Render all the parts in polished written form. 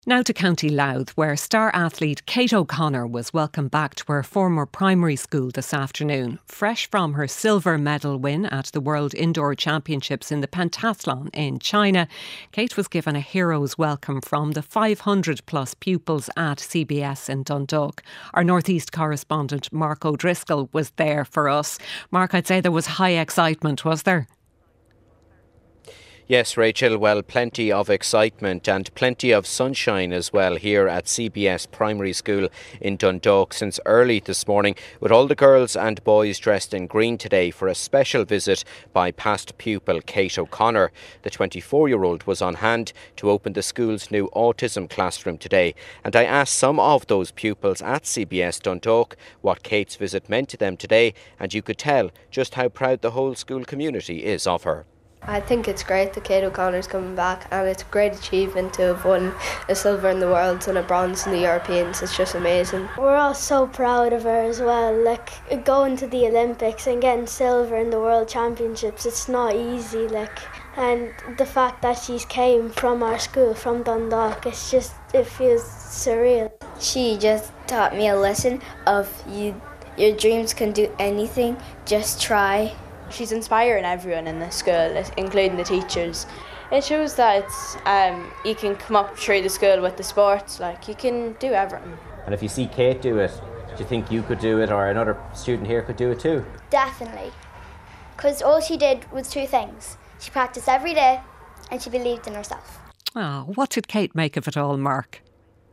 Now to County Louth, where star athlete Kate O'Connor was welcomed back to her former primary school this afternoon. Fresh from her silver medal win at the World Indoor Championships in the pentathlon in China, Kate was given a hero's welcome from the 500 plus pupils at CBS in Dundalk. Our North East correspondent Mark O'Driscoll was there for us. Mark, I'd say there was high excitement, was there? Yes, Rachel, well, plenty of excitement and plenty of sunshine as well here at CBS Primary School in Dundalk since early this morning, with all the girls and boys dressed in green today for a special visit by past pupil Kate O'Connor. The 24-year-old was on hand to open the school's new autism classroom today, and I asked some of those pupils at CBS Dundalk what Kate's visit meant to them today, and you could tell just how proud the whole school community is of her. I think it's great that Kate O'Connor's coming back, and it's a great achievement to have won a silver in the Worlds and a bronze in the Europeans. It's just amazing. We're all so proud of her as well. Like, going to the Olympics and getting silver in the World Championships, it's not easy. And the fact that she's came from our school, from Dundalk, it feels surreal. She just taught me a lesson of your dreams can do anything, just try. She's inspiring everyone in the school, including the teachers. It shows that you can come up through the school with the sports, you can do everything. And if you see Kate do it, do you think you could do it or another student here could do it too? Definitely. Because all she did was two things. She practiced every day and she believed in herself. What did Kate make of it all, Mark?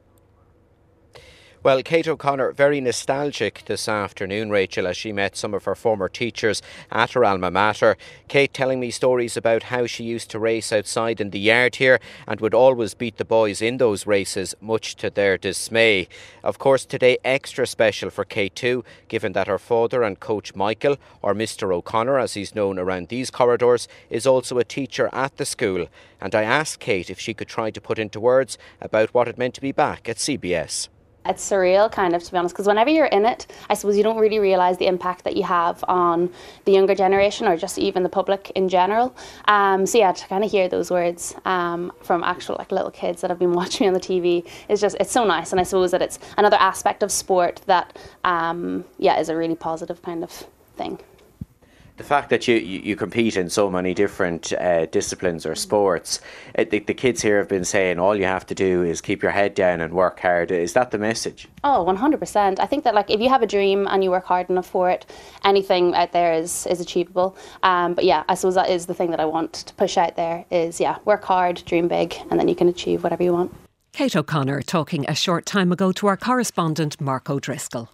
Well, Kate O'Connor, very nostalgic this afternoon, Rachel, as she met some of her former teachers at her alma mater. Kate telling me stories about how she used to race outside in the yard here and would always beat the boys in those races, much to their dismay. Of course, today extra special for Kate too, given that her father and coach Michael, or Mr. O'Connor as he's known around these corridors, is also a teacher at the school. And I asked Kate if she could try to put into words about what it meant to be back at CBS. It's surreal, kind of, to be honest, because whenever you're in it, I suppose you don't really realise the impact that you have on the younger generation or just even the public in general. So yeah, to kind of hear those words from actual little kids that have been watching me on the TV it's so nice. And I suppose that it's another aspect of sport that is a really positive kind of thing. The fact that you compete in so many different disciplines or sports, the kids here have been saying all you have to do is keep your head down and work hard. Is that the message? Oh, 100%. I think that if you have a dream and you work hard enough for it, anything out there is achievable. But yeah, I suppose that is the thing that I want to push out there is, work hard, dream big, and then you can achieve whatever you want. Kate O'Connor talking a short time ago to our correspondent Mark O'Driscoll.